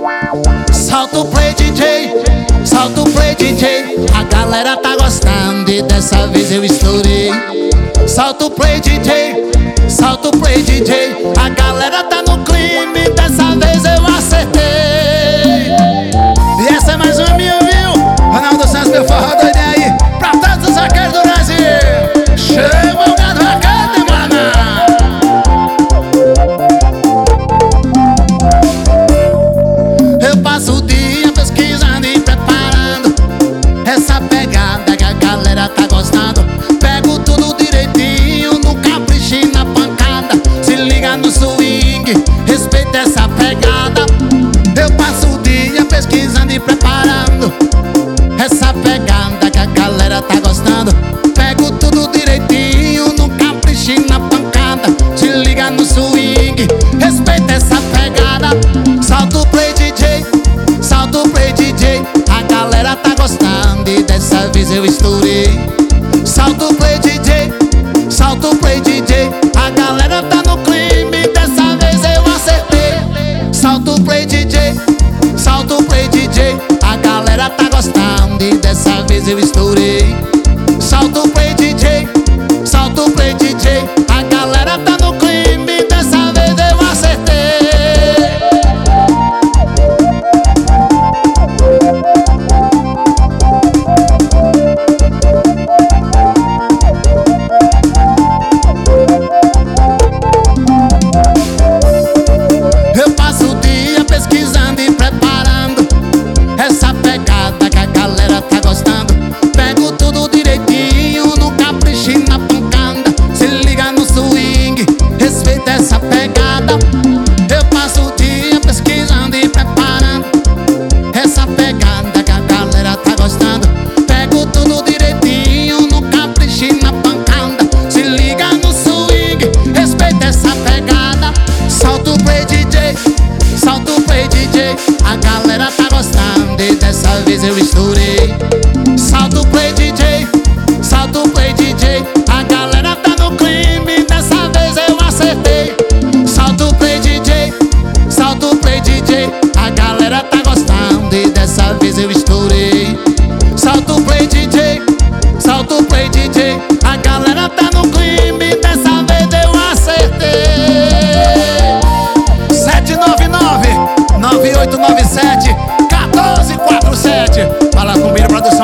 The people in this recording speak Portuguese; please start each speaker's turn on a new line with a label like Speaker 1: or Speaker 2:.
Speaker 1: Solta o play, DJ, solta o play, DJ. A galera tá gostando e dessa vez eu estourei. Solta o play, DJ, solta o play, DJ. A galera tá no clima e dessa vez eu acertei. E essa é mais uma minha, viu? Ronaldo Santos, meu forró doido aí. Pra todos os vaqueiros do Brasil. Chama o gado vaqueiro de Guaraná. Eu passo o dia pesquisando e preparando essa pegada que a galera tá gostando. Pego tudo direitinho, no capricho e na pancada. Se liga no swing, respeita essa pegada. Eu passo o dia pesquisando e preparando essa pegada que a galera tá gostando. Pego tudo direitinho, no capricho e na pancada. Se liga no swing, respeita essa pegada. Solta o play, DJ, solta o play, DJ. A galera tá gostando e dessa vez eu estourei. Solta o play, DJ, solta o play, DJ. A galera tá no clima e dessa vez eu acertei. Solta o play, DJ, solta o play, DJ. A galera tá gostando e dessa vez eu estourei. Solta o play, DJ, solta o play, DJ. A galera tá no clima e dessa vez eu acertei. Eu passo o dia pesquisando e preparando essa pegada que a galera tá gostando. Pego tudo direitinho, no capricho e na pancada. Se liga no swing, respeita essa pegada. Eu passo o dia pesquisando e preparando essa pegada que a galera tá gostando. Pego tudo direitinho, no capricho e na pancada. Se liga no swing, respeita essa pegada. Solta o play, DJ, solta o play, DJ. A galera tá gostando e dessa vez eu estourei. Solta o play, DJ, solta o play, DJ. A galera tá no clima e dessa vez eu acertei. Solta o play, DJ, solta o play, DJ. A galera tá gostando e dessa vez eu estourei. Solta o play, DJ, solta o play, DJ. A galera tá no clima e dessa vez eu acertei. 799-9897-1447. Fala comigo, produção.